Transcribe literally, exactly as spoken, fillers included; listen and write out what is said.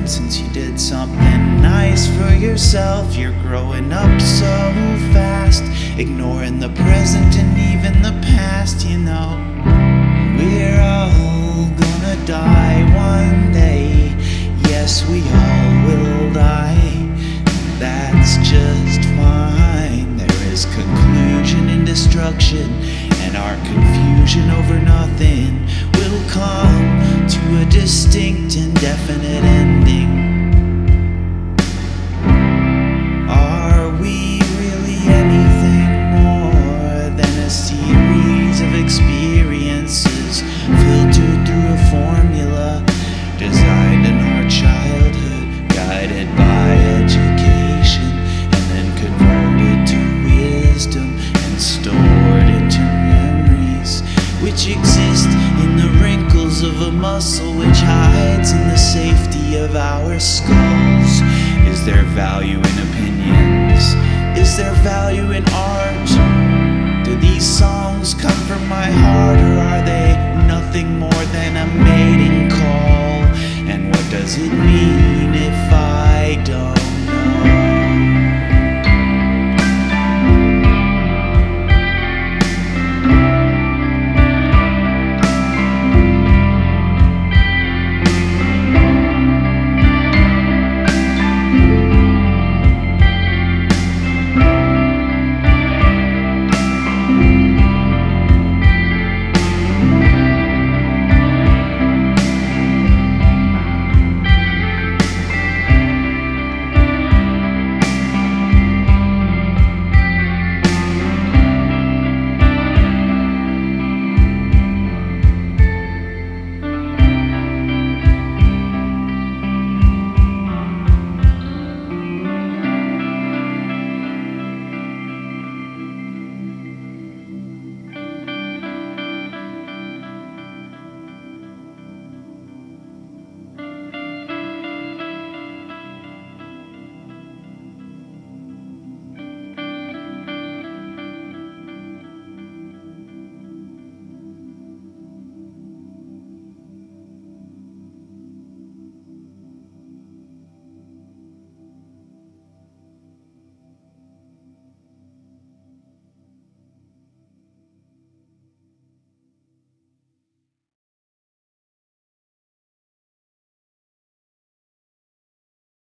since you did something nice for yourself. You're growing up so fast, ignoring the present and even the past. You know, we're all gonna die one day. Yes, we all will die. That's just fine. There is conclusion and destruction, and our confusion over nothing will come to a distinct and definite ending. Are we really anything more than a series of experiences filtered through a formula designed in our childhood, guided by education, and then converted to wisdom and stored into memories which exist in the wrinkles of a muscle which hides in the safety of our skulls? Is there value in opinions? Is there value in art? Do these songs come from my heart, or are they nothing more than a mating